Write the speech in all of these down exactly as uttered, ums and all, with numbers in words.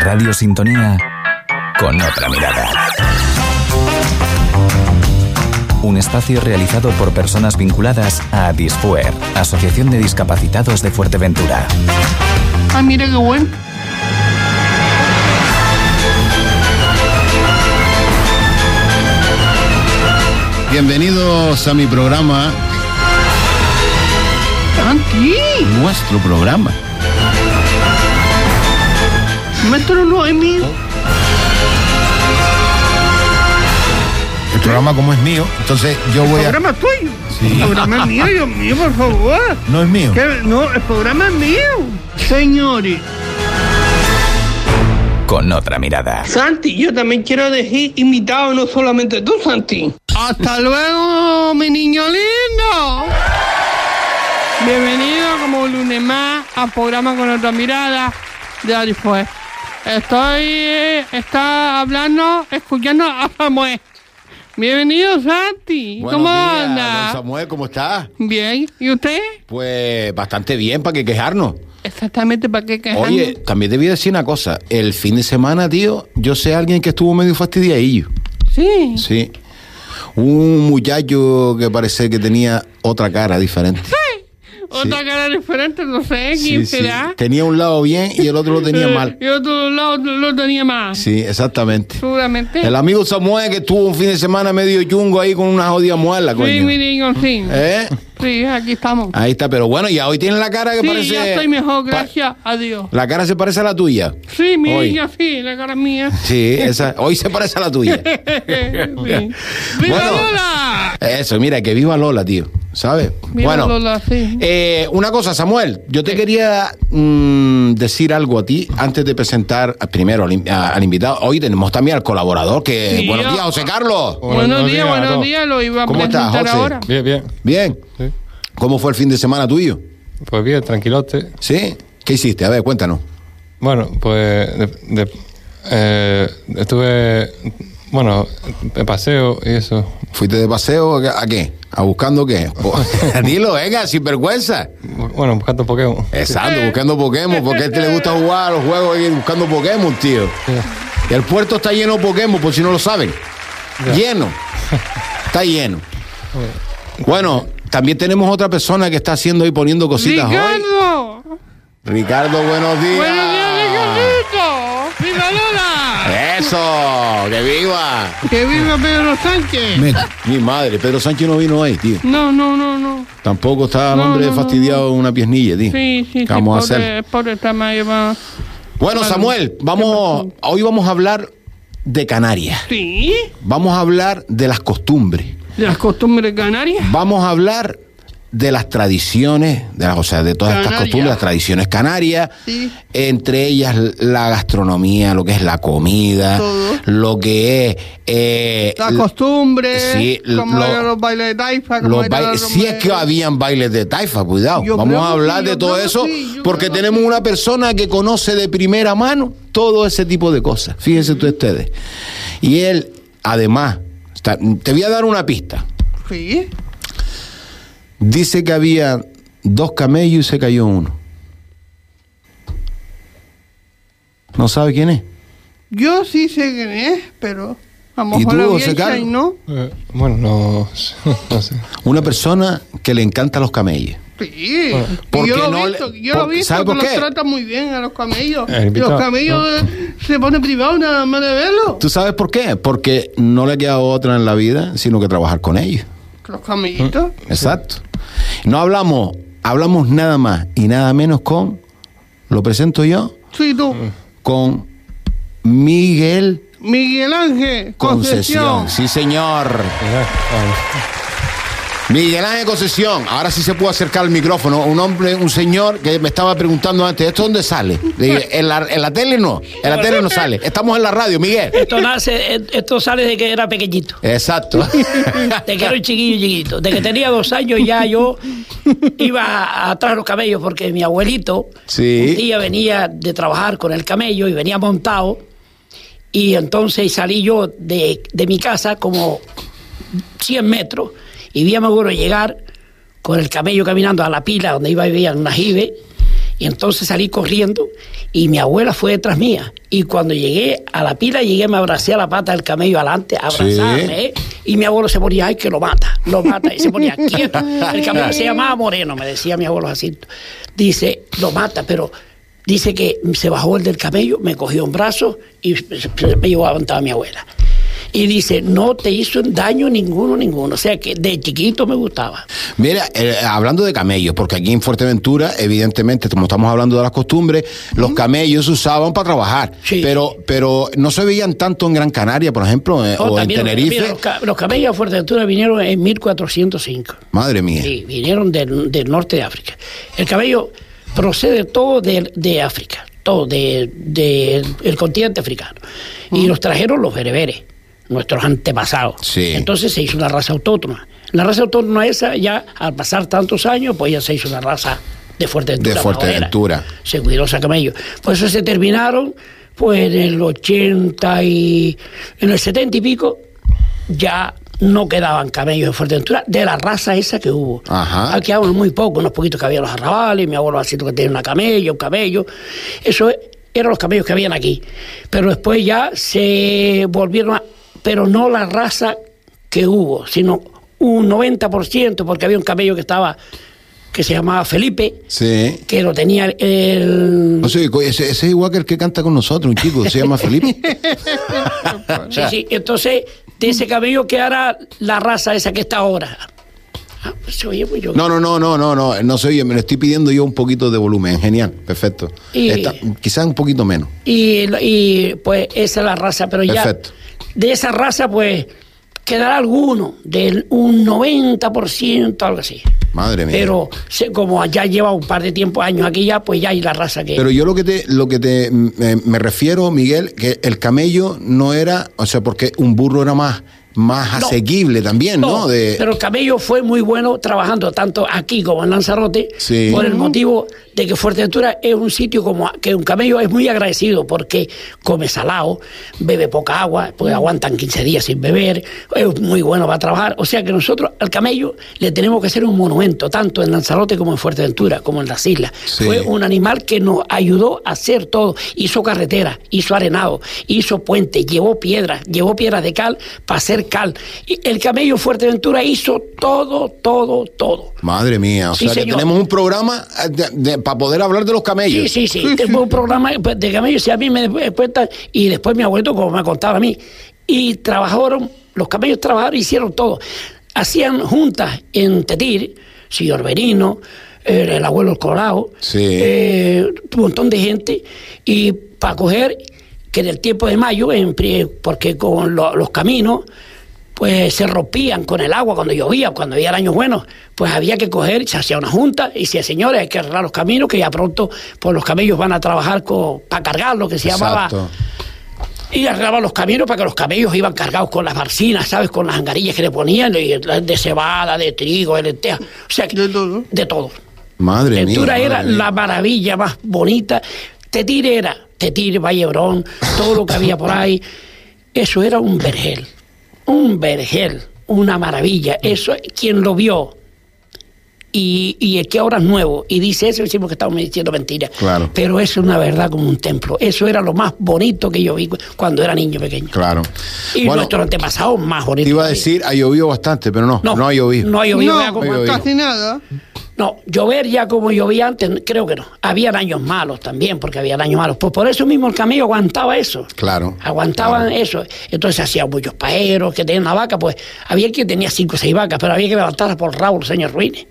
Radio Sintonía con otra mirada. Un espacio realizado por personas vinculadas a Disfuer, Asociación de Discapacitados de Fuerteventura. Ah, mira qué bueno. Bienvenidos a mi programa. Santi. Nuestro programa. Nuestro no es mío. El programa como es mío, entonces yo voy a... El programa es tuyo. Sí. El programa es mío, Dios mío, por favor. No es mío. ¿Qué? No, el programa es mío. Señores. Con otra mirada. Santi, yo también quiero dejar invitado, no solamente tú, Santi. Hasta luego, mi niño lindo. Bienvenido como un lunes más al programa Con otra mirada de Adifue. Estoy, eh, está hablando, escuchando a Samuel. Bienvenido, Santi. Buenos ¿Cómo días, anda? don Samuel, ¿cómo está? Bien. ¿Y usted? Pues bastante bien, ¿para qué quejarnos? Exactamente, ¿para qué quejarnos? Oye, también te voy a decir una cosa. El fin de semana, tío, yo sé a alguien que estuvo medio fastidiadillo. Sí. Sí. Un muchacho que parece que tenía otra cara diferente. Otra Sí. cara diferente, no sé Sí, quién sí. será. Tenía un lado bien y el otro lo tenía mal. Y otro lado lo tenía mal. Sí, exactamente. Seguramente. El amigo Samuel que estuvo un fin de semana medio chungo ahí con una jodida muela, coño. Sí, mi niño, sí. ¿Eh? Sí, aquí estamos. Ahí está, pero bueno, ya hoy tiene la cara que Sí, parece... ya estoy mejor, pa- gracias a Dios. La cara se parece a la tuya. Sí, mi Hoy. niña, sí, la cara mía. Sí, esa, hoy se parece a la tuya. Sí. ¡Viva Bueno. Lola! Eso, mira, que viva Lola, tío. ¿Sabes? Viva bueno, Lola, sí. eh, una cosa, Samuel, yo te quería mm, decir algo a ti antes de presentar a- primero al, in- a- al invitado. Hoy tenemos también al colaborador que... Sí, buenos yo- días, José Carlos. Buenos, Buenos días, días a buenos todos. días, lo iba a ¿Cómo estás, presentar José? ahora. Bien, bien. Bien. Sí. ¿Cómo fue el fin de semana tuyo? Pues bien, tranquilote. ¿Sí? ¿Qué hiciste? A ver, cuéntanos. Bueno, pues de, de- eh, estuve, bueno, de paseo y eso. ¿Fuiste de paseo a qué? ¿A buscando qué? Pues, dilo, venga, sin vergüenza. Bueno, buscando Pokémon. Exacto, buscando Pokémon, porque a este le gusta jugar a los juegos y buscando Pokémon, tío. Sí. Y el puerto está lleno de Pokémon, por si no lo saben. Ya. Lleno. Está lleno. Bueno, también tenemos otra persona que está haciendo y poniendo cositas hoy. ¡Ricardo! Ricardo, buenos días. ¡Buenos días, Ricardito! ¡Viva Lola! Eso, que viva. ¡Que viva Pedro Sánchez! Mi madre, Pedro Sánchez no vino ahí, tío. No, no, no, no. Tampoco está el No, hombre no, no, fastidiado en una piernilla, tío. Sí, sí, ¿Qué sí. vamos a pobre, hacer? pobre está más llevado. Bueno, Vale. Samuel, vamos, hoy vamos a hablar de Canarias. Sí, Vamos a hablar de las costumbres. de las costumbres canarias. Vamos a hablar de las tradiciones, de las, o sea, de todas estas Canarias. costumbres, las tradiciones canarias, Sí. entre ellas la gastronomía, lo que es la comida, Todo. lo que es... eh, Las l- costumbres, sí, como lo- eran los bailes de taifa, como los eran bailes, los si es que bailes- habían bailes de taifa, cuidado. Yo Vamos creo a que hablar sí, de yo todo creo que eso sí, yo porque creo que tenemos sí. una persona que conoce de primera mano todo ese tipo de cosas. Fíjense tú ustedes. Y él, además, está- te voy a dar una pista. Sí. Dice que había dos camellos y se cayó uno. ¿No sabe quién es? Yo sí sé quién es, pero a lo ¿Y mejor tú, la José audiencia Carlos? y no. Eh, bueno, no, no sé. Una persona que le encantan los camellos. Sí, ¿por y yo qué lo he no visto, le- yo lo por- he visto ¿sabe que por los qué? trata muy bien a los camellos. El invitado, Los camellos eh, se ponen privados nada más de verlos. ¿Tú sabes por qué? Porque no le queda otra en la vida sino que trabajar con ellos. Los camellitos. Exacto. No hablamos, hablamos nada más y nada menos con, lo presento yo, Sí, tú. con Miguel Miguel Ángel Concesión. Concesión. Sí, señor. Ya, vale. Miguel Ángel Concesión. Ahora sí se puede acercar al micrófono. Un hombre, un señor que me estaba preguntando antes, ¿esto dónde sale? Le dije, en la, en la tele no, en la tele no sale. Estamos en la radio, Miguel. Esto nace, esto sale de que era pequeñito, Exacto. de que era un chiquillo chiquito, de que tenía dos años ya yo iba atrás de los camellos porque mi abuelito Sí. un día venía de trabajar con el camello y venía montado y entonces salí yo de, de mi casa como cien metros y vi a mi abuelo llegar con el camello caminando a la pila donde iba a vivir en un ajibe Y entonces salí corriendo y mi abuela fue detrás mía. Y cuando llegué a la pila, llegué, me abracé a la pata del camello adelante, abrazarme, sí. ¿eh? Y mi abuelo se ponía, ay, que lo mata, lo mata. Y se ponía quieto. El camello se llamaba Moreno, me decía mi abuelo Jacinto. Dice, lo mata, pero dice que se bajó el del camello, me cogió un brazo y me llevó a levantar a mi abuela. Y dice, no te hizo daño ninguno, ninguno. O sea que de chiquito me gustaba. Mira, eh, hablando de camellos, porque aquí en Fuerteventura, evidentemente, como estamos hablando de las costumbres, uh-huh. los camellos se usaban para trabajar. Sí, pero, sí. pero no se veían tanto en Gran Canaria, por ejemplo, eh, no, o en Tenerife. Mira, los, ca- los camellos a Fuerteventura vinieron en mil cuatrocientos cinco. Madre mía. Sí, vinieron del, del norte de África. El camello procede todo de, de África, todo del de, de continente africano. Uh-huh. Y los trajeron los bereberes, nuestros antepasados. Sí. Entonces se hizo una raza autóctona. La raza autóctona esa, ya al pasar tantos años, pues ya se hizo una raza de Fuerteventura. De Fuerteventura. Se cuidó ese camello. Por eso se terminaron, pues en el ochenta y... en el setenta y pico, ya no quedaban camellos en Fuerteventura de la raza esa que hubo. Ajá. Aquí quedaban muy pocos, unos poquitos que había los arrabales, mi abuelo Jacinto que tenía una camella, un camello. Eso eran los camellos que habían aquí. Pero después ya se volvieron a... pero no la raza que hubo, sino un noventa por ciento, porque había un camello que estaba, que se llamaba Felipe, sí. que lo tenía el... O sea, ese, ese es igual que el que canta con nosotros, un chico, se llama Felipe. Sí, sí, entonces, de ese camello que era la raza esa que está ahora. Ah, pues se oye muy yo. No, no, no, no, no, no, no se oye, me lo estoy pidiendo yo un poquito de volumen, genial, perfecto. Y, Esta, quizás un poquito menos. Y, y pues esa es la raza, pero perfecto. Ya de esa raza pues quedará alguno, de un noventa por ciento, algo así. Madre mía. Pero se, como ya lleva un par de tiempo, años aquí ya, pues ya hay la raza que... Pero yo lo que te, lo que te me, me refiero, Miguel, que el camello no era, o sea, porque un burro era más... más no, asequible también, ¿no? ¿no? De... Pero el camello fue muy bueno trabajando tanto aquí como en Lanzarote, sí. por el motivo de que Fuerteventura es un sitio como que un camello es muy agradecido porque come salado, bebe poca agua, porque aguantan quince días sin beber, es muy bueno para trabajar. O sea que nosotros al camello le tenemos que hacer un monumento, tanto en Lanzarote como en Fuerteventura, como en las islas. Sí. Fue un animal que nos ayudó a hacer todo. Hizo carretera, hizo arenado, hizo puente, llevó piedras, llevó piedras de cal para hacer cal. Y el camello Fuerteventura hizo todo, todo, todo. Madre mía, o sí, sea señor. Que tenemos un programa de, de, para poder hablar de los camellos. Sí, sí, sí, tenemos un programa de camellos, si a mí me cuentan, y después mi abuelo, como me contaba a mí, y trabajaron, los camellos trabajaron, hicieron todo. Hacían juntas en Tetir, señor Berino, el, el abuelo Colado, sí. eh, un montón de gente, y para coger, que en el tiempo de mayo, en, porque con lo, los caminos, pues se rompían con el agua cuando llovía, cuando había años buenos, pues había que coger, se hacía una junta y decía, señores, hay que arreglar los caminos, que ya pronto pues los camellos van a trabajar con, para cargar lo que se Exacto. llamaba... Y arreglaban los caminos para que los camellos iban cargados con las barcinas, ¿sabes? Con las angarillas que le ponían, de cebada, de trigo, de lentejas, o sea, que, de todo. De todo. Madre mía. Ventura era madre la maravilla más bonita. Tetir era, Tetir, Vallebrón, todo lo que había por ahí, eso era un vergel. Un vergel, una maravilla. Eso, quien lo vio y, y el que ahora es nuevo y dice eso, decimos que estamos diciendo mentiras. Claro. Pero eso es una verdad como un templo. Eso era lo más bonito que yo vi cuando era niño pequeño. Claro. Y bueno, nuestro antepasado más bonito. Te iba a decir, ha llovido bastante, pero no, no, no ha llovido. No ha llovido. No, como no casi nada. No, llover ya como llovía antes, creo que no. Habían años malos también, porque había años malos. Pues por eso mismo el camello aguantaba eso. Claro. Aguantaban claro. eso. Entonces hacían muchos paeros que tenían una vaca, pues había quien tenía cinco o seis vacas, pero había que levantarlas por Raúl, señor Ruines.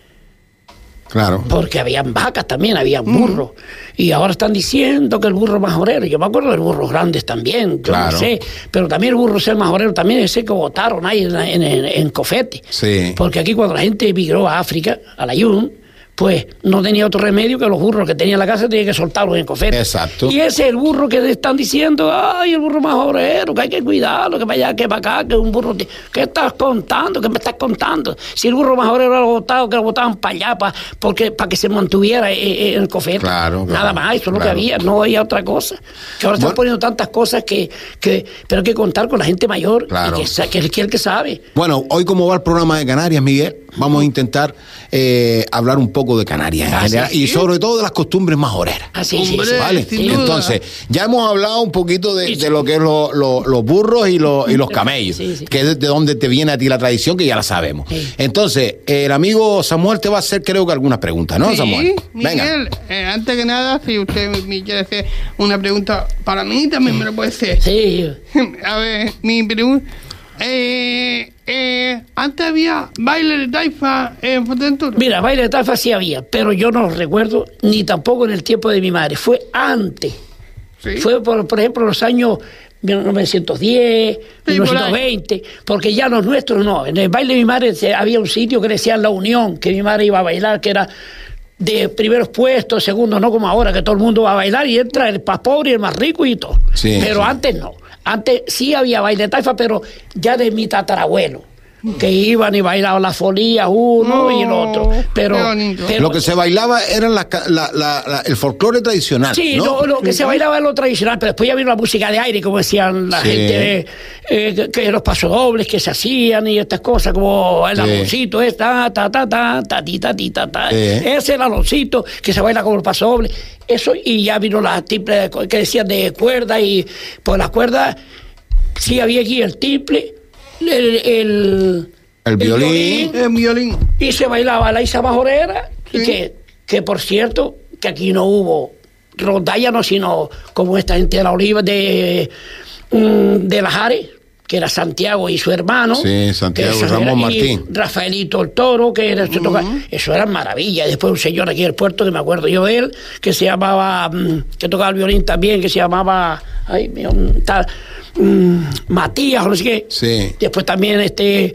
Claro. Porque habían vacas también, habían burros. Mm. Y ahora están diciendo que el burro es majorero. Yo me acuerdo de los burros grandes también, yo claro. no sé. Pero también el burro es el majorero, también ese que votaron ahí en, en, en, en Cofete. Sí. Porque aquí cuando la gente emigró a África, a la Yun, pues no tenía otro remedio que los burros que tenía en la casa tenían que soltarlos en Cofete. Exacto. Y ese es el burro que están diciendo, ay, el burro majorero, que hay que cuidarlo, que para allá, que para acá, que un burro... ¿Qué estás contando? ¿Qué me estás contando? Si el burro majorero era votado, que lo votaban para allá, para, porque, para que se mantuviera en el Cofete. Claro, claro. Nada más, eso es claro. lo que había, no había otra cosa. Que ahora están bueno. poniendo tantas cosas que, que... Pero hay que contar con la gente mayor, claro. y que, que, que es el que sabe. Bueno, hoy cómo va el programa de Canarias, Miguel. vamos a intentar eh, hablar un poco de Canarias en Ah, general, sí, y sí. sobre todo de las costumbres majoreras. Ah, sí, sí, Hombre, sí. ¿Vale? sin duda. Entonces, ya hemos hablado un poquito de, Sí, sí. de lo que es lo- lo- los burros y, lo- y los camellos, Sí, sí. que es de donde te viene a ti la tradición, que ya la sabemos. Sí. Entonces, el amigo Samuel te va a hacer, creo que algunas preguntas, ¿no, Sí, Samuel? Venga. Miguel, eh, antes que nada, si usted me quiere hacer una pregunta para mí, también me lo puede hacer. Sí, A ver, mi pregunta. Eh, eh, antes había baile de taifa en Fuerteventura. mira, baile de taifa sí había, pero yo no lo recuerdo, ni tampoco en el tiempo de mi madre. Fue antes. Sí. Fue, por, por ejemplo, los años mil novecientos diez, Sí, mil novecientos por ahí. veinte, porque ya los nuestros no. En el baile de mi madre se- había un sitio que decía La Unión, que mi madre iba a bailar, que era de primeros puestos, segundos, no como ahora, que todo el mundo va a bailar y entra el más pobre y el más rico y todo. Sí, pero sí. antes no. Antes sí había baile de taifa, pero ya de mi tatarabuelo, que iban y bailaban las folías uno No, y el otro. Pero, qué bonito. pero- Lo que se bailaba era la, ca- la- la- la- el folclore tradicional, Sí, ¿no? lo, lo que se bailaba es lo tradicional, pero después ya vino la música de aire, como decían la Sí. gente, eh, eh, que, que los pasodobles que se hacían y estas cosas, como el Sí. aloncito, es ta, ta, ta, ta, ta, ti, ta, ti, ta, ta. Sí. Ese el aloncito que se baila como el pasodoble, eso, y ya vino la tiple que decían de cuerda, y pues las cuerdas, sí había aquí el tiple, el, el, El violín. El violín. y se bailaba la Isa Majorera, y Sí. que, que por cierto, que aquí no hubo rondalla, no, sino como esta gente de la Oliva, de, mm, de las Ares, que era Santiago y su hermano. Sí, Santiago, que eso Ramón era, y Martín. Rafaelito el Toro, que era, se toca- eso era maravilla. Y después un señor aquí en el puerto, que me acuerdo yo de él, que se llamaba, mm, que tocaba el violín también, que se llamaba, ay, mío, tal, mm, Matías, o no sé qué. Sí. Después también este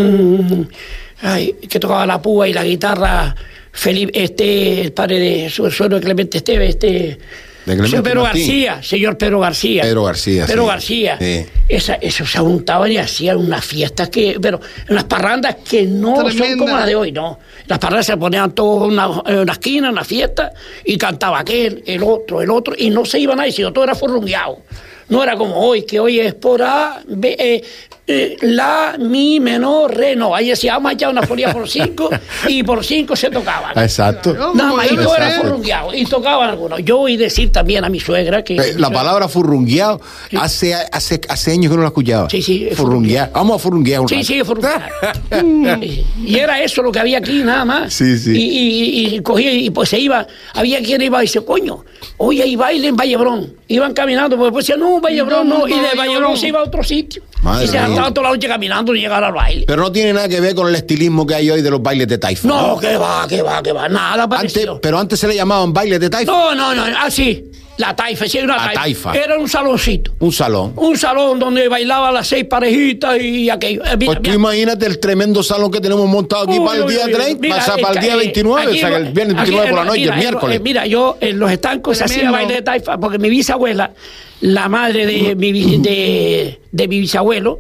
mm, ay, que tocaba la púa y la guitarra, Felipe, este, el padre de su suegro de Clemente Esteve, este De Clemente señor Pedro Martín. García, señor Pedro García. Pedro García, Pedro sí. García. Sí. Esa, eso se juntaban y hacían unas fiestas que, pero unas parrandas que no son Tremenda. como las de hoy, no. Las parrandas se ponían todos en una, en una esquina, en una fiesta, y cantaba aquel, el otro, el otro, y no se iba nadie, sino todo era furrungueado. No era como hoy, que hoy es por A, B, eh, eh, la, mi, menor, re, no. Ahí decía, vamos a echar una folía por cinco, y por cinco se tocaban. Exacto. Claro. Nada más, y todo era Exacto. furrungueado, y tocaban algunos. Yo oí decir también a mi suegra que... Eh, La palabra furrungueado, hace, hace, hace años que no la escuchaba. Sí, sí, es Furrunguear. Vamos a furrunguear un Sí, rato. sí, furrunguear. Sí. Y era eso lo que había aquí, nada más. Sí, sí. Y, y, y cogía, y pues se iba, había quien iba y dice, coño, hoy hay baile en Vallebrón. Iban caminando, pues después decían, no, Vallebrón no, No, y no, de Vallebrón. Vallebrón se iba a otro sitio. Madre y se mía. estaban toda la noche caminando y llegar al baile. Pero no tiene nada que ver con el estilismo que hay hoy de los bailes de taifa. No, que va, que va, que va, nada Antes, parecido. pero antes se le llamaban bailes de taifa. No, no, no, así, la taifa, sí, una La taifa. taifa. Era un saloncito. Un salón. Un salón donde bailaban las seis parejitas y aquello. Eh, mira, Pues tú mira. imagínate el tremendo salón que tenemos montado aquí Uy, para el uy, día uy, treinta, mira, pasa para el esta- día eh, veintinueve, aquí o sea, que el en- viernes aquí veintinueve por la en- noche, mira, el en- miércoles. eh, Mira, yo en los estancos se hacía Tremendo. baile de taifa, porque mi bisabuela, la madre de mi, bi- de, de mi bisabuelo,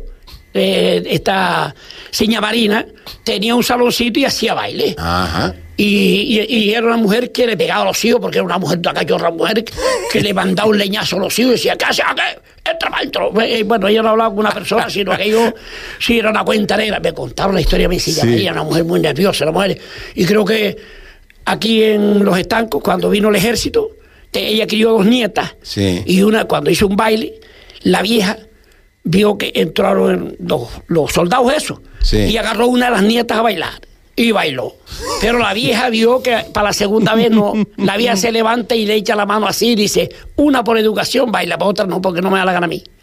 eh, esta seña Marina, tenía un saloncito y hacía baile. Ajá. Y, y- y era una mujer que le pegaba a los hijos, porque era una mujer, una cachorra mujer, que le mandaba un leñazo a los hijos y decía, ¿qué hace? ¿Qué? Entra para adentro. Eh, Bueno, ella no hablaba con una persona, sino que yo, sí, era una cuenta negra. Me contaron la historia, me decía, Sí. ella, una mujer muy nerviosa, la mujer. Y creo que aquí en Los Estancos, cuando vino el ejército, te- ella crió dos nietas. Sí. Y una, cuando hizo un baile, la vieja vio que entraron los, los soldados esos. Sí. Y agarró una de las nietas a bailar. Y bailó. Pero la vieja vio que para la segunda vez no. La vieja se levanta y le echa la mano así y dice, una por educación baila, para otra no, porque no me da la gana a mí.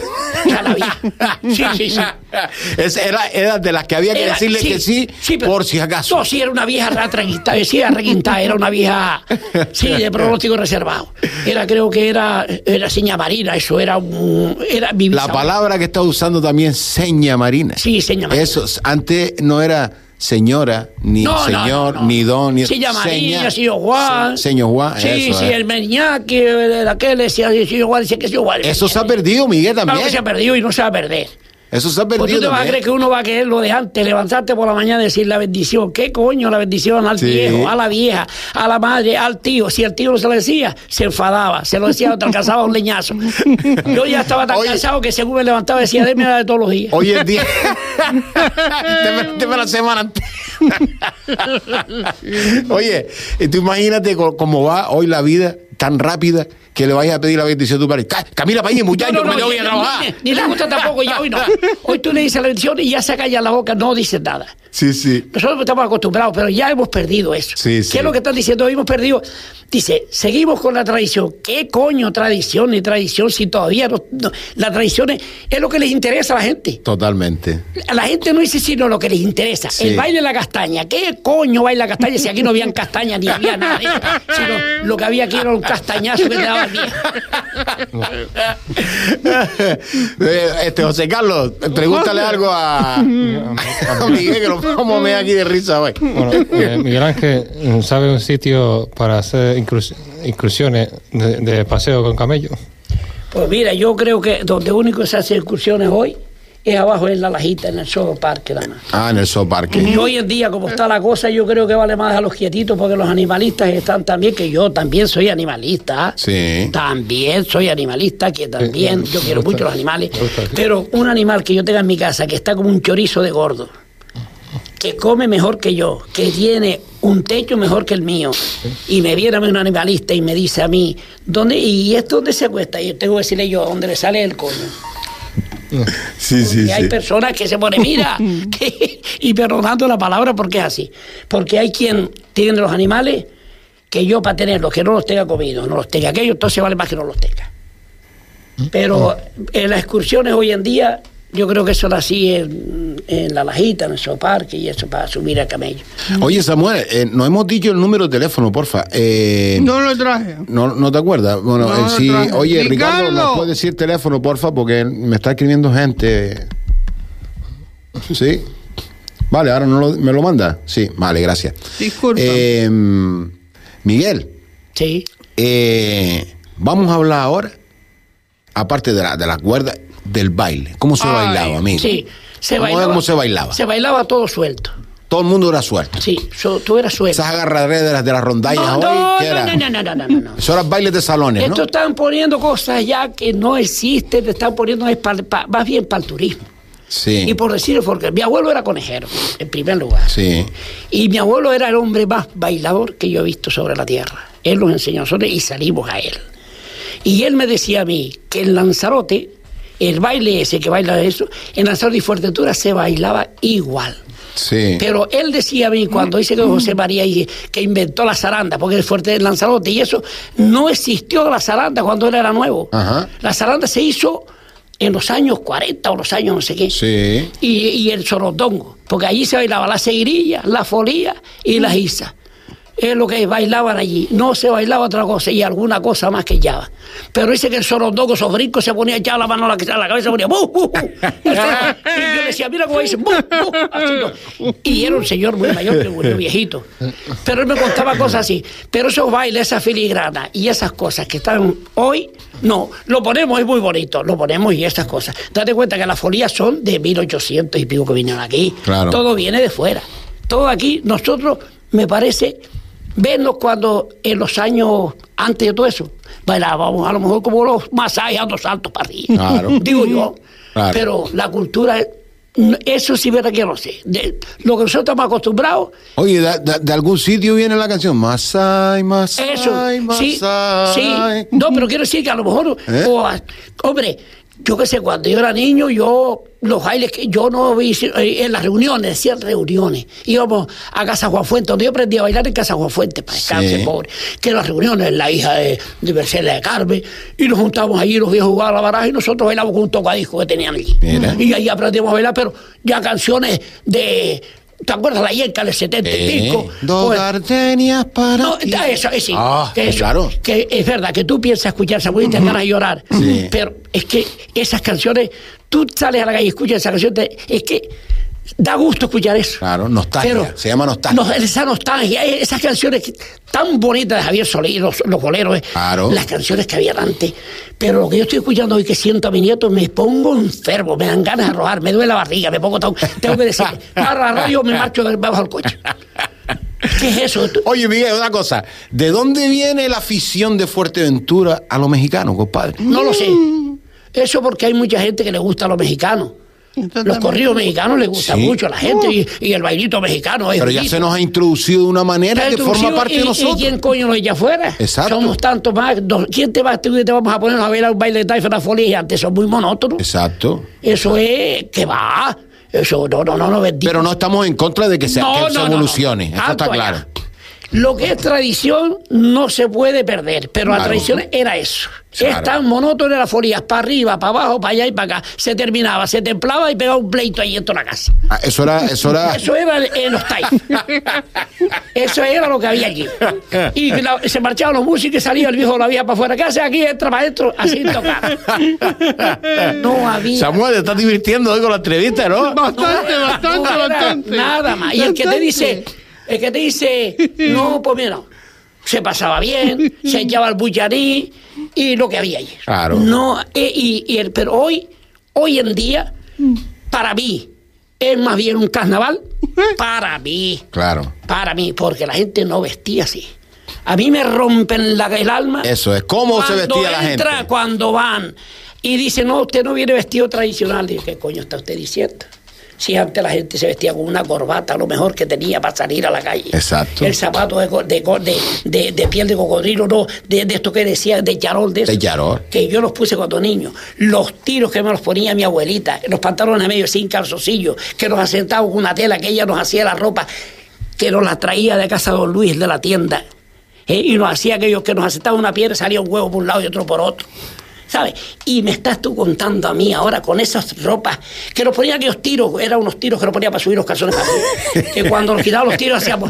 Ya la vieja. Sí, sí, sí. Esa era, era de las que había que Era- decirle que sí, pero- por si acaso. No, sí, era una vieja requintada, sí, era requintada, era una vieja, sí, de pronóstico reservado. Era, creo que era, era seña marina, eso era un, era mi La bisabuela. palabra que está usando también, seña marina. Sí, seña marina. Eso, antes no era señora, ni No, no, señor, no, no. ni don, ni... Señor Marina, seña- señor Juan. se- Señor Juan, Sí, eso sí, es. el Meñaque, de aquel decía, señor Juan, decía que señor Juan. Eso se ha perdido, Miguel, Claro también. que se ha perdido y no se va a perder. Eso se ha Pues tú perdido te vas a también. creer que uno va a querer lo de antes, levantarte por la mañana y decir la bendición. ¿Qué coño la bendición al Sí. viejo, a la vieja, a la madre, al tío? Si el tío no se lo decía, se enfadaba. Se lo decía, te alcanzaba un leñazo. Yo ya estaba tan Oye. cansado que según me levantaba decía, déme la de todos los días. Hoy es día... Deme- deme la semana entera. Oye, tú imagínate cómo va hoy la vida tan rápida que le vayas a pedir la bendición a tu padre. Camila para allí, muchacho, no, no, que me no, voy a ni, trabajar. Ni, ni le gusta tampoco, ya hoy no. Hoy tú le dices la bendición y ya se calla la boca, no dices nada. Sí, sí. Nosotros estamos acostumbrados, pero ya hemos perdido eso. Sí, ¿Qué sí. es lo que están diciendo? Hoy hemos perdido. Dice, seguimos con la tradición. ¿Qué coño tradición ni tradición si todavía no, no, la tradición es, es lo que les interesa a la gente? Totalmente. A la gente no dice sino lo que les interesa. Sí. El baile de la castaña. ¿Qué coño baila castaña si aquí no habían castaña ni había nada de eso? Sino lo que había aquí era un castañazo que te daba el día. este José Carlos, pregúntale algo a, a Miguel, que lo vamos a ver aquí de risa hoy. Bueno, eh, Miguel Ángel, ¿sabe un sitio para hacer incurs- incursiones de, de paseo con camello? Pues mira, yo creo que donde único se hacen excursiones hoy es abajo en La Lajita, en el Soho Parque, nada más. Ah, en el Zoo Parque. Y hoy en día, como está la cosa, yo creo que vale más a los quietitos, porque los animalistas están también, que yo también soy animalista. Sí. También soy animalista, que también, Sí, yo me quiero gusta, mucho los animales. me gusta. Pero un animal que yo tenga en mi casa, que está como un chorizo de gordo, que come mejor que yo, que tiene un techo mejor que el mío, y me viene a mí un animalista y me dice a mí, ¿dónde, y esto dónde se acuesta? Y yo tengo que decirle yo, ¿dónde le sale el coño? Sí, sí, Y hay sí. personas que se ponen, mira, que- y perdonando la palabra porque es así. Porque hay quien tiene los animales que yo para tenerlos, que no los tenga comidos, no los tenga aquellos, entonces vale más que no los tenga. Pero en las excursiones hoy en día, yo creo que son así en, en La Lajita, en esos parques y eso para subir a camello. Oye, Samuel, eh, nos hemos dicho el número de teléfono, porfa. Eh, No lo traje. No, ¿No te acuerdas? Bueno, No, eh, no sí, traje. oye, Ricardo, Ricardo. ¿nos puedes decir teléfono, porfa? Porque me está escribiendo gente. ¿Sí? Vale, ahora no lo- me lo manda. Sí, vale, gracias. Disculpa. Eh, Miguel, Sí. eh, vamos a hablar ahora, aparte de la, de la cuerda, del baile. ¿Cómo se Ay, bailaba, amigo? Sí. Se ¿Cómo, bailaba, ¿Cómo se bailaba? Se bailaba todo suelto. Todo el mundo era suelto. Sí, so- tú eras suelto. Esas agarraderas de las, de las rondallas No, hoy, no, ¿qué era? no, no, no, no, no, no, no. Eso eran bailes de salones, ¿no? Esto están poniendo cosas ya que no existen, te están poniendo es pa- pa- más bien para el turismo. Sí. Y por decirlo, porque mi abuelo era conejero, en primer lugar. Sí. Y mi abuelo era el hombre más bailador que yo he visto sobre la tierra. Él nos enseñó a nosotros y salimos a él. Y él me decía a mí que en Lanzarote, el baile ese que baila eso, en Lanzarote y Fuerteventura se bailaba igual. Sí. Pero él decía a mí, cuando dice que José María y- que inventó la zaranda, porque es fuerte en Lanzarote, y eso, no existió la zaranda cuando él era nuevo. Ajá. La zaranda se hizo en los años cuarenta o los años no sé qué. Sí. Y, y el sorondongo, porque allí se bailaba la seguirilla, la folía y la giza. Es lo que bailaban allí, no se bailaba otra cosa y alguna cosa más que llava. Pero dice que el sorondongo, esos brincos, se ponía ya la mano a la, a la cabeza, ponía ¡bu, bu, bu! Y yo le decía, mira cómo dice ¡bu, bu! Así, ¿no? Y era un señor muy mayor, que murió viejito. Pero él me contaba cosas así. Pero esos bailes, esa filigrana y esas cosas que están hoy, no, lo ponemos, es muy bonito, lo ponemos y esas cosas. Date cuenta que las folías son de mil ochocientos y pico que vinieron aquí. Claro. Todo viene de fuera. Todo aquí, nosotros, me parece, vernos cuando en los años antes de todo eso, bailábamos a lo mejor como los masayas dando saltos para arriba. Claro. Digo yo. Claro. Pero la cultura, eso sí verdad que no sé. De, lo que nosotros estamos acostumbrados, Oye, de, de- de algún sitio viene la canción Masai, Masai, eso, sí, Masai. sí. No, pero quiero decir que a lo mejor, ¿Eh? o a- hombre, yo qué sé, cuando yo era niño, yo, los bailes que yo no vi, eh, en las reuniones, decían reuniones, íbamos a Casa Juan Fuente, donde yo aprendí a bailar en Casa Juan Fuente, para descanse, Sí. pobre, que eran las reuniones, la hija de, de Mercedes de Carmen, y nos juntamos allí, los viejos jugaban a la baraja, y nosotros bailábamos con un tocadisco que tenían allí. Mira. Y ahí aprendimos a bailar, pero ya canciones de... ¿Te acuerdas la yenca del setenta y Eh, pico? Dos Pues, gardenias para no, ti. eso, es sí. Ah, que eso, claro. Que es verdad que tú piensas escuchar esa música y te ganas de llorar. Sí. Pero es que esas canciones, tú sales a la calle y escuchas esa canción, te- es que da gusto escuchar eso. Claro, nostalgia, se llama nostalgia. No, esa nostalgia, eh, esas canciones que- tan bonitas de Javier Solís, los, los boleros, eh, Claro. las canciones que habían antes. Pero lo que yo estoy escuchando hoy, que siento a mi nieto, me pongo enfermo, me dan ganas de arrojar, me duele la barriga, me pongo tan, tengo que decir, agarro la radio, me marcho bajo el coche. ¿Qué es eso? Tú- Oye, Miguel, una cosa. ¿De dónde viene la afición de Fuerteventura a los mexicanos, compadre? No lo sé. Eso porque hay mucha gente que le gusta a los mexicanos. Los corridos mexicanos les gusta Sí. mucho a la gente y, y el bailito mexicano es Pero ya bonito. se nos ha introducido de una manera que forma parte y, de nosotros. ¿Y quién coño lo echa afuera? Exacto. Somos tantos más. dos- ¿Quién te va, te, te vamos a poner a ver un baile de taifa, una folia y antes? Son muy monótonos. Exacto. Eso es que va. Eso no, no, no, no. bendito. Pero no estamos en contra de que se, No, que se no, no, evolucione. no. Esto está Alto claro. allá. Lo que es tradición no se puede perder, pero la Claro. tradición era eso. Claro. Es tan monótono las folías, para arriba, para abajo, para allá y para acá. Se terminaba, se templaba y pegaba un pleito ahí en toda la casa. Ah, eso era, eso era. Eso era en los tais. Eso era lo que había allí. Y la- se marchaban los músicos y salía el viejo o la vieja para afuera. ¿Qué hace aquí? Entra para adentro, así tocar. No había. Samuel, te estás divirtiendo hoy con la entrevista, ¿no? Bastante, no bastante, era bastante. nada más. Y el que te Bastante. dice, el que te dice, no, pues mira, se pasaba bien, se echaba el bucharí y lo que había allí. Claro. No, eh, y, y el, pero hoy, hoy en día, para mí, es más bien un carnaval, para mí. Claro. Para mí, porque la gente no vestía así. A mí me rompen la, el alma. Eso es. ¿Cómo se cuando vestía la entra, gente? Cuando van y dicen, no, usted no viene vestido tradicional. Digo, ¿qué coño está usted diciendo? Si antes la gente se vestía con una corbata, lo mejor que tenía para salir a la calle. Exacto. El zapato de, co- de, co- de, de- de piel de cocodrilo, no, de, de esto que decía, de charol, de eso. De charol. Que yo los puse cuando niño. Los tiros que me los ponía mi abuelita, los pantalones a medio sin calzoncillo, que nos asentaba con una tela, que ella nos hacía la ropa, que nos la traía de casa Don Luis, de la tienda. ¿eh? Y nos hacía aquellos que nos asentaba una piedra, salía un huevo por un lado y otro por otro. ¿Sabes? Y me estás tú contando a mí ahora con esas ropas que nos ponían aquellos tiros, eran unos tiros que nos ponían para subir los calzones para arriba, que cuando nos quitaban los tiros hacíamos.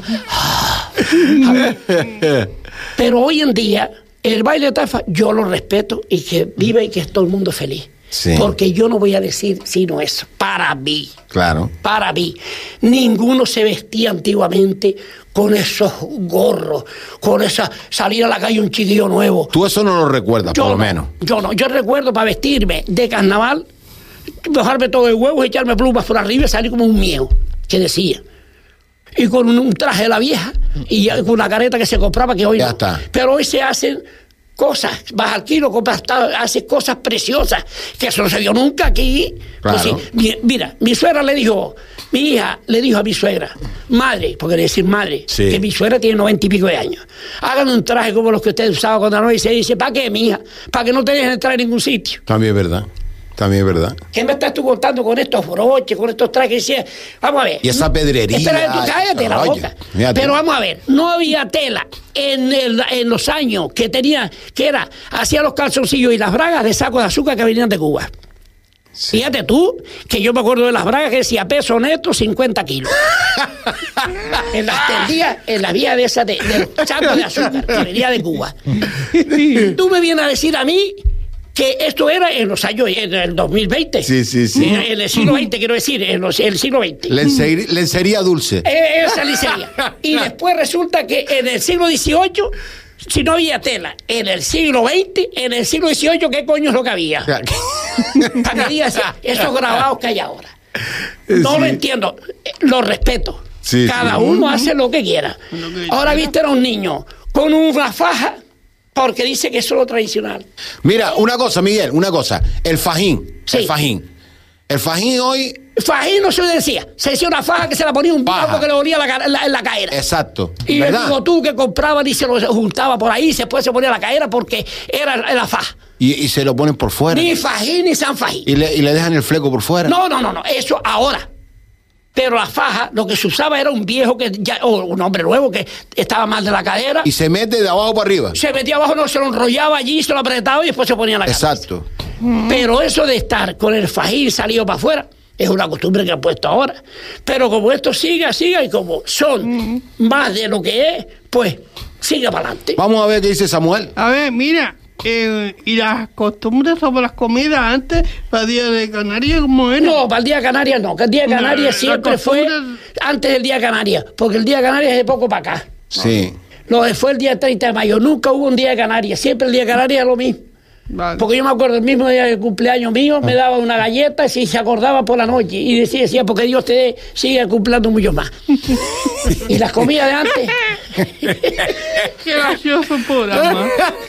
Pero hoy en día, el baile de taifa, yo lo respeto y que vive y que es todo el mundo feliz. Sí. Porque yo no voy a decir sino eso, para mí. Claro. Para mí, ninguno se vestía antiguamente con esos gorros, con esa salir a la calle un chiquillo nuevo. Tú eso no lo recuerdas, Yo por lo no, menos. Yo no, yo recuerdo para vestirme de carnaval, bajarme todo el huevo, echarme plumas por arriba y salir como un mío, que decía. Y con un, un traje de la vieja y ya con una careta que se compraba que hoy Ya no. está. Pero hoy se hacen cosas, vas al kilo, compras, ta- haces cosas preciosas, que eso no se vio nunca aquí. Claro. Pues sí, mi- mira, mi suegra le dijo, mi hija le dijo a mi suegra, madre, porque decir madre, Sí. que mi suegra tiene noventa y pico de años, hagan un traje como los que usted usaba cuando no, y se dice, ¿para qué, mi hija? Para que no te dejen entrar en ningún sitio. También es verdad. También es verdad. ¿Qué me estás tú contando con estos broches, con estos trajes? que decía? Vamos a ver. Y esa pedrería, Espera, tú ese cállate la rollo. boca. Fíjate. Pero vamos a ver, no había tela en, el- en los años que tenía, que era, hacía los calzoncillos y las bragas de saco de azúcar que venían de Cuba. Sí. Fíjate tú, que yo me acuerdo de las bragas que decía peso neto cincuenta kilos. en las tendías, en las vías de esas de, de los sacos de azúcar que venía de Cuba. Tú me vienes a decir a mí que esto era en los años, en el dos mil veinte. Sí, sí, sí. En, en el siglo veinte, quiero decir, en los- el siglo veinte. Lencería, lencería dulce. Eh, Esa licería. Y después resulta que en el siglo dieciocho, si no había tela, en el siglo veinte, en el siglo dieciocho, ¿qué coño es lo que había? Para que digas esos grabados que hay ahora. No Sí. lo entiendo, eh, lo respeto. Sí, Cada sí. uno hace lo que quiera. Ahora viste a un niño con una faja porque dice que eso es lo tradicional. Mira, una cosa, Miguel, una cosa. El fajín. Sí. El fajín. El fajín hoy. Fajín no se decía, se decía una faja que se la ponía un Faja. viejo porque le dolía la, ca- la, la cadera. Exacto. Y el ¿Verdad? bigotú que compraban y se lo juntaba por ahí, después se ponía la cadera porque era la faja. Y, y se lo ponen por fuera. Ni fajín ni san fajín. Y le, y le dejan el fleco por fuera. No, no, no, no, eso ahora. Pero la faja, lo que se usaba era un viejo que ya, o un hombre nuevo que estaba mal de la cadera. Y se mete de abajo para arriba. Se metía abajo, no se lo enrollaba allí, se lo apretaba y después se ponía en la cabeza. Exacto. Pero eso de estar con el fajín salido para afuera es una costumbre que han puesto ahora. Pero como esto siga, siga y como son más de lo que es, pues siga para adelante. Vamos a ver qué dice Samuel. A ver, mira, eh, y las costumbres sobre las comidas antes, para Día de Canarias, ¿cómo era? No, para el Día de Canarias no, que el Día de No, Canarias la siempre fue costumbre- antes del Día de Canarias, porque el Día de Canarias es de poco para acá. Sí. Lo de fue el día treinta de mayo, nunca hubo un Día de Canarias, siempre el Día de Canarias es lo mismo. Vale. Porque yo me acuerdo, el mismo día del cumpleaños mío, me daba una galleta si se acordaba por la noche. Y decía, decía porque Dios te siga cumpliendo mucho más. Y las comidas de antes, Qué gracioso programa.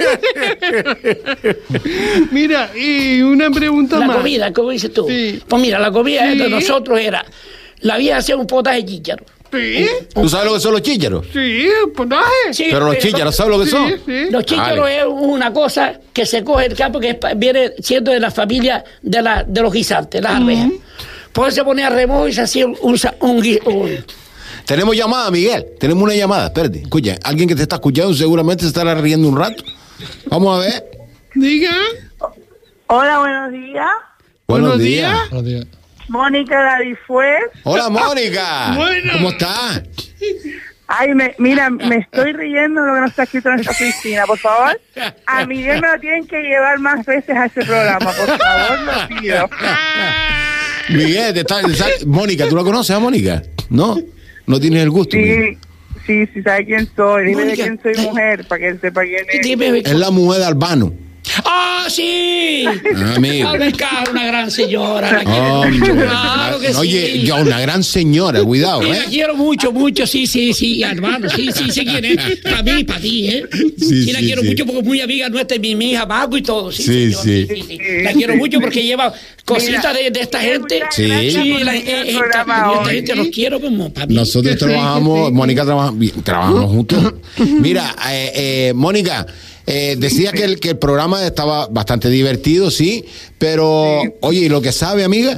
Mira, y una pregunta La más. comida, ¿cómo dices tú? Sí. Pues mira, la comida Sí. de nosotros era, la vieja hacía un potaje de chícharo. Sí, ¿Tú sabes lo que son los chícharos? sí, potaje. Sí, Pero los chícharos, ¿sabes lo que Sí, son? sí. Los chícharos Vale. es una cosa que se coge el campo que es pa- viene siendo de la familia de, la, de los guisantes, las arvejas. Pues se ponía a remojo y se hacía un, un, sa- un gui- un- Tenemos llamada, Miguel. Tenemos una llamada. Espérate. Escucha, alguien que te está escuchando seguramente se estará riendo un rato. Vamos a ver. Diga. Hola, buenos días. Buenos, Buenos días. días. Buenos días. Mónica Gadifuez. Hola, Mónica. Bueno. ¿Cómo estás? Ay, me, mira, me estoy riendo de lo que no está escrito en esta oficina. Por favor, a Miguel me lo tienen que llevar más veces a ese programa. Por favor, lo pido. Miguel, te está, te está- Mónica, ¿tú la conoces a Mónica? ¿No? No tienes el gusto. Miguel. Sí, sí, sí, sabe quién soy. Dime de Mónica, quién soy ay. mujer, para que él sepa quién es. Dime, Es la mujer de Albano. ¡Ah, sí! Ah, amigo. Albert Caja, una gran señora. La quiero Hombre, mucho, claro que oye, sí. yo, una gran señora, cuidado, Y la ¿eh? quiero mucho, mucho, sí, sí, sí, hermano, sí, sí, sé quién es. Para mí, para ti, ¿eh? Sí, Sí, la sí, quiero sí. mucho porque es muy amiga nuestra, mi, mi hija Paco y todo. Sí, Sí, señor, sí. sí, sí. La quiero mucho porque lleva cositas de, de esta gente. muchas Sí. gracias Sí, por la, venir al eh, eh, programa esta hoy. gente los quiero como para mí. Nosotros Que sí, trabajamos, que sí. Mónica trabaja, trabajamos juntos. Mira, eh, eh, Mónica, eh, decía que el, que el programa estaba bastante divertido, sí, pero, oye, ¿y lo que sabe, amiga?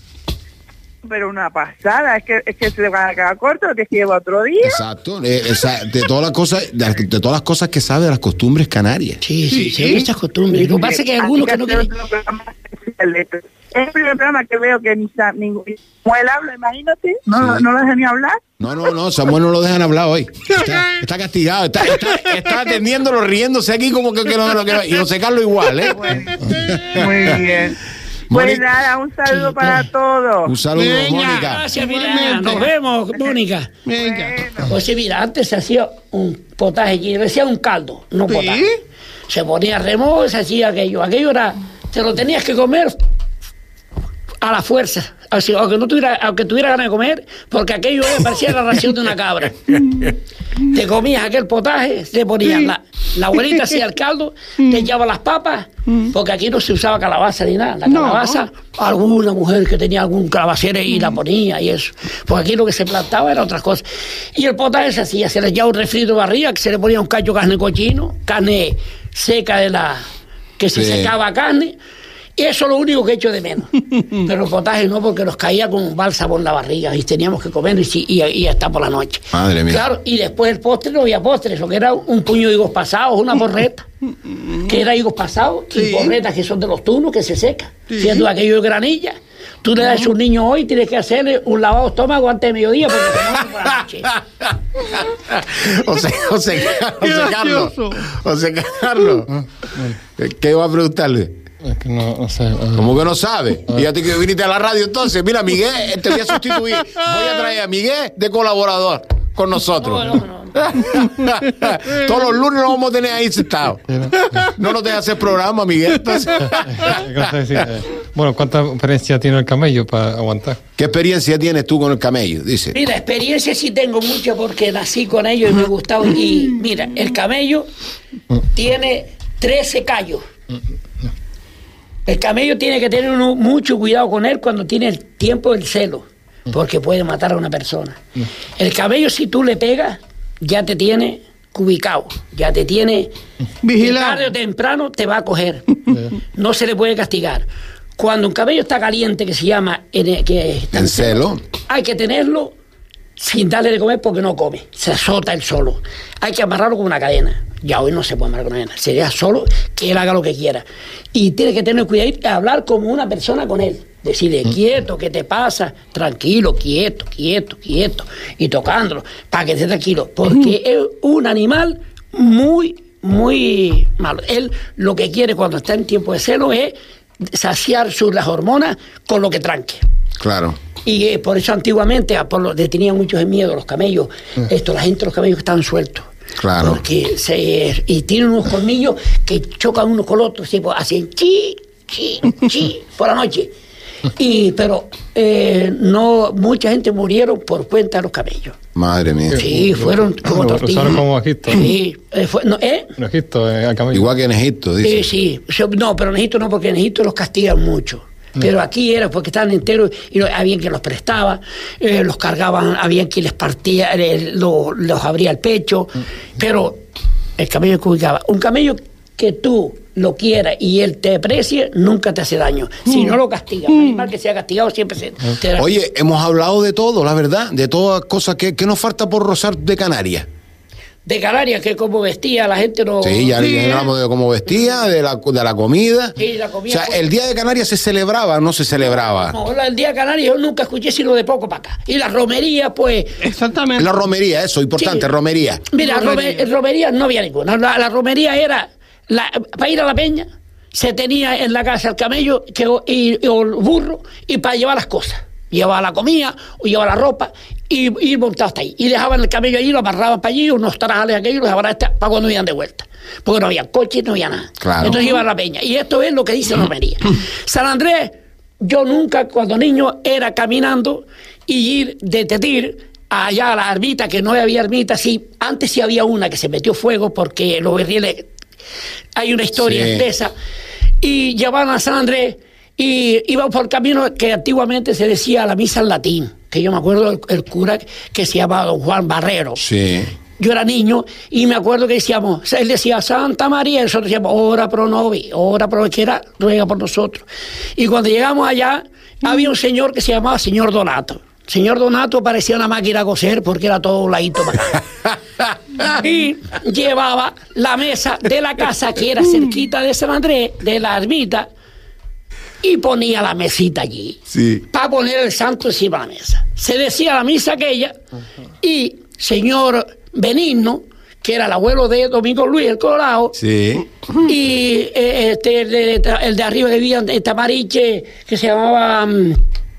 Pero una pasada, es que, es que se va a quedar corto, lo tienes que llevar otro día. Exacto, eh, esa- de todas las cosas, de, de todas las cosas que sabe de las costumbres canarias. Sí, sí, sí, hay muchas costumbres. Lo que pasa es que hay algunos que no quieren. quieren. Es el primer programa que veo que ni sa- ningún Samuel habla, imagínate. No, Sí. no lo dejan ni hablar. No, no, no, Samuel no lo dejan hablar hoy. Está, está castigado, está, está, está atendiéndolo, riéndose aquí como que, que no, no, que no. Y José Carlos igual, ¿eh? Muy bien. Pues Mónica, nada, un saludo Sí, para todos. un saludo, Venga. Mónica. Gracias, mira, Igualmente. nos vemos, Mónica. Venga. Pues sí, mira, antes se hacía un potaje, y decía un caldo, no ¿Sí? potaje. Se ponía remojo y se hacía aquello. Aquello era, te lo tenías que comer a la fuerza. Así, aunque no tuviera, aunque tuviera ganas de comer, porque aquello era, parecía la ración de una cabra. Te comías aquel potaje, te ponías Sí. la, la abuelita hacía el caldo, te echaba las papas, porque aquí no se usaba calabaza ni nada. La No. calabaza, alguna mujer que tenía algún calabacero y la ponía y eso. Porque aquí lo que se plantaba era otras cosas. Y el potaje se hacía, se le echaba un refrito de barriga, que se le ponía un cacho de carne cochino, carne seca de la que se Sí. secaba carne. Y eso es lo único que echo de menos. Pero el potaje no, porque nos caía con un bálsamo en la barriga y teníamos que comer y, sí- y, y hasta por la noche. Madre mía. Claro, y después el postre no había postre, eso que era un puño de higos pasados, una porreta, que era higos pasados Sí. y porretas que son de los tunos que se secan, Sí. siendo aquello de granilla. Tú le das a un niño hoy, tienes que hacerle un lavado de estómago antes de mediodía porque se muere por la noche. José, José, Qué José Carlos. gracioso. José Carlos. ¿Qué iba a preguntarle? Es que no, no sé. eh, ¿Cómo que no sabe? Fíjate que viniste a la radio entonces. Mira, Miguel, te voy a sustituir. Voy a traer a Miguel de colaborador con nosotros. No, no, no. Todos los lunes lo vamos a tener ahí sentado. No nos dejes hacer programa, Miguel. Entonces, ¿qué vas a decir? Eh, bueno, ¿cuánta experiencia tiene el camello para aguantar? ¿qué experiencia tienes tú con el camello? Dice. Mira, experiencia sí tengo mucha porque nací con ellos y me gustaba. Y mira, el camello tiene trece callos. El camello tiene que tener uno mucho cuidado con él cuando tiene el tiempo del celo, porque puede matar a una persona. El camello, si tú le pegas, ya te tiene cubicado, ya te tiene Vigilado. tarde o temprano te va a coger. No se le puede castigar. Cuando un camello está caliente, que se llama en- que está En celo. hay que tenerlo sin darle de comer porque no come, se azota él solo. Hay que amarrarlo con una cadena. Ya hoy no se puede amarrar con una cadena, sería solo que él haga lo que quiera. Y tiene que tener cuidado y hablar como una persona con él. Decirle, quieto, ¿qué te pasa? Tranquilo, quieto, quieto, quieto. Y tocándolo, para que esté tranquilo. Porque es un animal muy, muy malo. Él lo que quiere cuando está en tiempo de celo es saciar sus las hormonas con lo que tranque. Claro. Y eh, por eso antiguamente a por lo, le tenían muchos miedo los camellos. Esto, la gente, los camellos que estaban sueltos. Claro. Porque se, y tienen unos colmillos que chocan unos con otros, tipo, hacen chi, chi, chi, por la noche. Y, pero eh, no, mucha gente murieron por cuenta de los camellos. Madre mía. Sí, fueron como Lo tortillas. usaron como Egipto. Sí, eh, fue, no, ¿eh? En Egipto, eh, a camello. Igual que en Egipto, dice. Eh, sí, Yo- no, pero en Egipto no, porque en Egipto los castigan mucho. Pero aquí era porque estaban enteros y no- había quien los prestaba, eh, los cargaban, había quien les partía, eh, lo- los abría el pecho. Pero el camello que ubicaba, un camello que tú lo quieras y él te aprecie, nunca te hace daño. Si no lo castiga, un animal que sea castigado siempre se te da. Oye, hemos hablado de todo, la verdad, de todas cosas. que ¿Qué nos falta por rozar de Canarias? De Canarias, que como vestía, la gente no. Sí, ya Sí, hablamos de cómo vestía, de la, de la comida. Sí, la comida O sea, fue- el Día de Canarias se celebraba o no se celebraba. No, el día de Canarias yo nunca escuché sino de poco para acá. Y la romería, pues. Exactamente. La romería, eso, importante, Sí. romería. Mira, Romería. romería. romería no había ninguna. La, la romería era, la, para ir a la peña, se tenía en la casa el camello que, y, y- o el burro, y para llevar las cosas. Llevaba la comida, o llevaba la ropa, y ir montado hasta ahí. Y dejaban el camello allí, lo amarraban para allí, unos tarajales aquellos, los dejaban hasta, para cuando iban de vuelta. Porque no había coches, no había nada. Claro. Entonces iba a la peña. Y esto es lo que dice romería. San Andrés, yo nunca, cuando niño, era caminando y ir de Tetir allá a la ermita, que no había ermita, sí. Antes sí había una que se metió fuego porque los berrieles, hay una historia Sí. de esa. Y llevaban a San Andrés y iban por camino que antiguamente se decía la misa en latín, que yo me acuerdo el, el cura que se llamaba don Juan Barrero. Sí. Yo era niño y me acuerdo que decíamos, él decía Santa María, y nosotros decíamos, ora pro nobis, ora pro que era, ruega por nosotros. Y cuando llegamos allá, había un señor que se llamaba señor Donato. Señor Donato parecía una máquina a coser porque era todo un ladito para acá. Y llevaba la mesa de la casa que era cerquita de San Andrés, de la ermita, y ponía la mesita allí Sí. para poner el santo encima de la mesa. Se decía la misa aquella y señor Benigno, que era el abuelo de Domingo Luis, el Colorado, Sí. y eh, este, el, de, el de arriba de Villa de Tamariche, que se llamaba mm,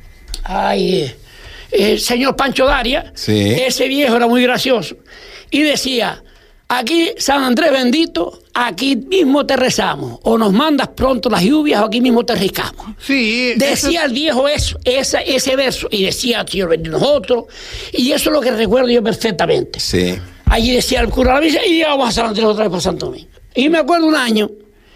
ay, eh, el señor Pancho Daria. Sí. Ese viejo era muy gracioso. Y decía, aquí San Andrés bendito, aquí mismo te rezamos, o nos mandas pronto las lluvias o aquí mismo te riscamos. Sí. Decía el viejo eso, esa, ese verso, y decía el señor Benigno nosotros, y eso es lo que recuerdo yo perfectamente. Sí. Allí decía el cura de la misa y íbamos a San Andrés otra vez por Santo Domingo. Y me acuerdo un año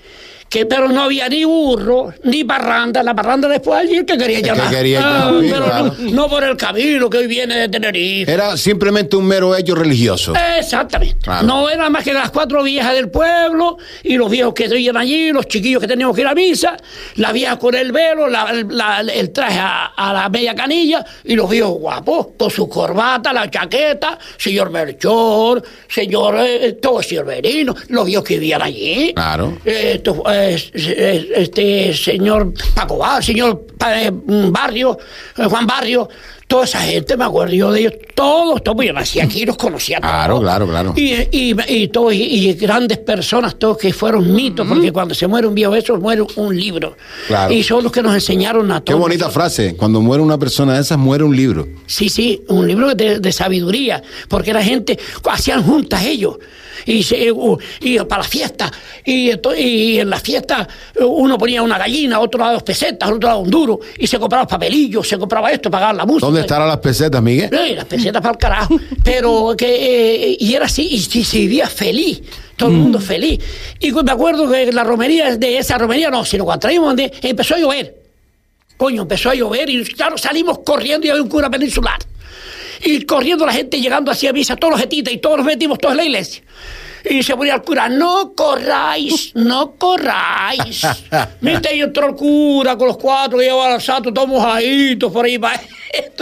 que pero no había ni burro, ni parranda. La parranda después allí el que quería que llamar. quería Ah, llamar, pero claro. no, no por el camino que hoy viene de Tenerife. Era simplemente un mero hecho religioso. Exactamente. Claro. No era más que las cuatro viejas del pueblo y los viejos que iban allí, los chiquillos que teníamos que ir a misa, la vieja con el velo, la- la- el traje a, a la media canilla y los viejos guapos, con su corbata, la chaqueta, señor Melchor, señor, eh, todo señor Benigno, los viejos que vivían allí. Claro. Eh, esto, eh, eh, este señor Paco Bar, señor eh, Barrio, eh, Juan Barrio, toda esa gente, me acuerdo yo de ellos, todos, todos, yo nací aquí, los conocía todos. Claro, claro, claro. Y, y, y, todos, y, y grandes personas, todos que fueron mitos, porque cuando se muere un viejo eso, muere un libro. Claro. Y son los que nos enseñaron a Qué todos. bonita frase. Cuando muere una persona de esas, muere un libro. Sí, sí, un libro de, de sabiduría, porque la gente, hacían juntas ellos, y, se, uh, y para la fiesta, y, ento- y en la fiesta uh, uno ponía una gallina, otro daba dos pesetas, otro daba un duro, y se compraba papelillos, se compraba esto, pagaba la música. ¿Dónde estarán las pesetas, Miguel? Eh, las pesetas para el carajo. Pero que, eh, y era así, y, se- se vivía feliz, todo el mundo feliz. Y me acuerdo que la romería, de esa romería no, sino cuando traíamos, de- empezó a llover. Coño, empezó a llover y claro, salimos corriendo y había un cura peninsular. Y corriendo la gente llegando hacia misa, todos los jetitas y todos nos metimos todos en la iglesia. Y se ponía el cura, no corráis, no corráis. Viste, ahí entró el cura con los cuatro que llevaban al santo, todos mojaditos por ahí para esto.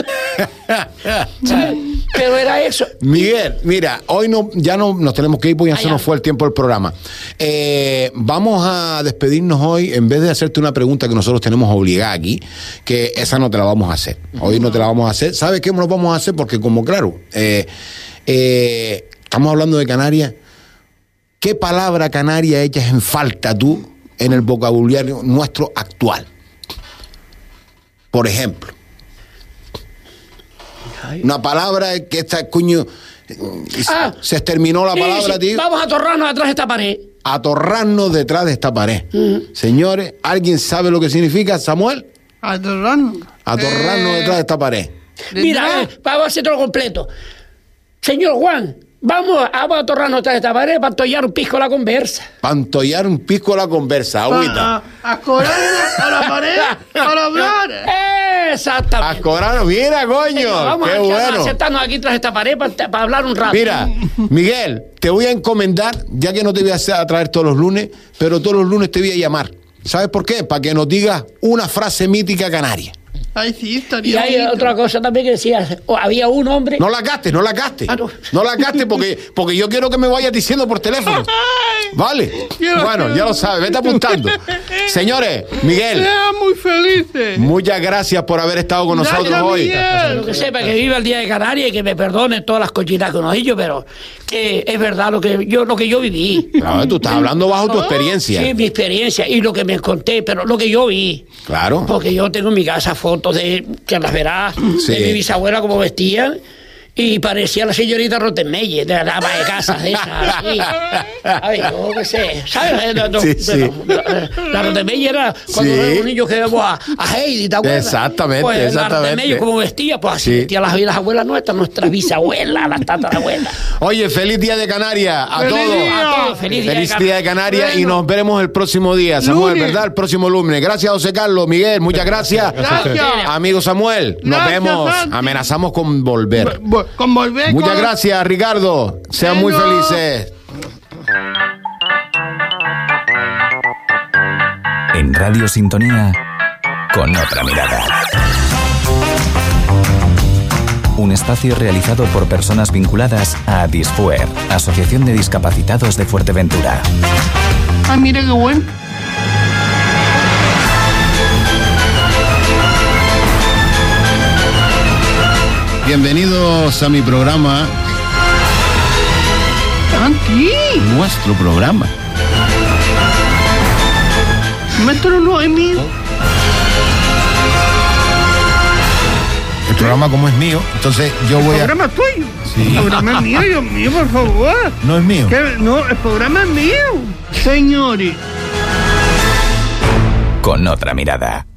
¿Sabes? Pero era eso. Miguel, mira, hoy no, ya no nos tenemos que ir porque ya Ah, se ya. nos fue el tiempo del programa. Eh, vamos a despedirnos hoy, en vez de hacerte una pregunta que nosotros tenemos obligada aquí, que esa no te la vamos a hacer. Hoy no te la vamos a hacer. ¿Sabes qué nos vamos a hacer? Porque como claro, eh, eh, estamos hablando de Canarias. ¿Qué palabra canaria echas en falta tú en el vocabulario nuestro actual? Por ejemplo. Una palabra que está, coño, Ah, se exterminó la sí, palabra, sí, tío. vamos a torrarnos atrás de esta pared. Atorrarnos detrás de esta pared. Señores, ¿alguien sabe lo que significa, Samuel? Atorrarnos. Atorrarnos Eh, detrás de esta pared. Mira, eh, vamos a hacer todo completo. Señor Juan, vamos, vamos a atorrarnos tras esta pared para tollar un pisco a la conversa. Pantollar un pisco a la conversa, agüita. A, a, a corarnos a la pared para hablar. Exactamente. A cobrarnos, mira, coño. Vamos Qué a, bueno. a sentarnos aquí tras esta pared para, para hablar un rato. Mira, Miguel, te voy a encomendar, ya que no te voy a hacer- a traer todos los lunes, pero todos los lunes te voy a llamar. ¿Sabes por qué? Para que nos digas una frase mítica canaria. Ay, sí, Y estaría hay bonito. otra cosa también que decía, oh, había un hombre... No la gastes, no la gastes. Ah, no. No la gastes porque, porque yo quiero que me vayas diciendo por teléfono. ¿Vale? Quiero- Bueno, ya lo sabes, vete apuntando. Señores, Miguel, Sean muy felices. muchas gracias por haber estado con nosotros Gracias, hoy. Miguel. Lo que sepa, que viva el Día de Canarias y que me perdone todas las cochinas que nos he dicho, pero que es verdad lo que yo lo que yo viví. Claro, tú estás hablando bajo tu experiencia. Sí, mi experiencia y lo que me conté, pero lo que yo vi. Claro. Porque yo tengo en mi casa fotos de, que las verás, Sí. de mi bisabuela como vestía. Y parecía la señorita Rottenmeier, de la dama de casa, de esa, así. Ay, yo qué sé, ¿sabes? No, no, Sí, no, sí. La, la Rottenmeier era cuando Sí. éramos niños que vemos a, a Heidi, ¿te acuerdas? Exactamente, pues, exactamente. La Rottenmeier como vestía, pues así Sí. vestían las, las abuelas nuestras, nuestras bisabuelas, las tatarabuelas. Oye, feliz día de Canarias a ¡Feliz todos. día! A todos, feliz día Feliz de día de Canarias y Bueno. nos veremos el próximo día, Samuel, Lunes. ¿verdad? El próximo lunes. Gracias, José Carlos, Miguel, muchas gracias. Gracias. Amigo Samuel, nos Gracias, vemos. Santi. Amenazamos con volver. Vo- Con volver Muchas con- gracias, Ricardo. Sean muy Bueno. felices. En Radio Sintonía, con otra mirada. Un espacio realizado por personas vinculadas a Disfuer, Asociación de Discapacitados de Fuerteventura. Ah, mira qué bueno. Bienvenidos a mi programa, Santi, nuestro programa. mételo no es mío. El programa como es mío, entonces yo voy El a... programa es tuyo. Sí. El programa es mío, Dios mío, por favor. No es mío. ¿Qué? No, el programa es mío. Señores. Con otra mirada.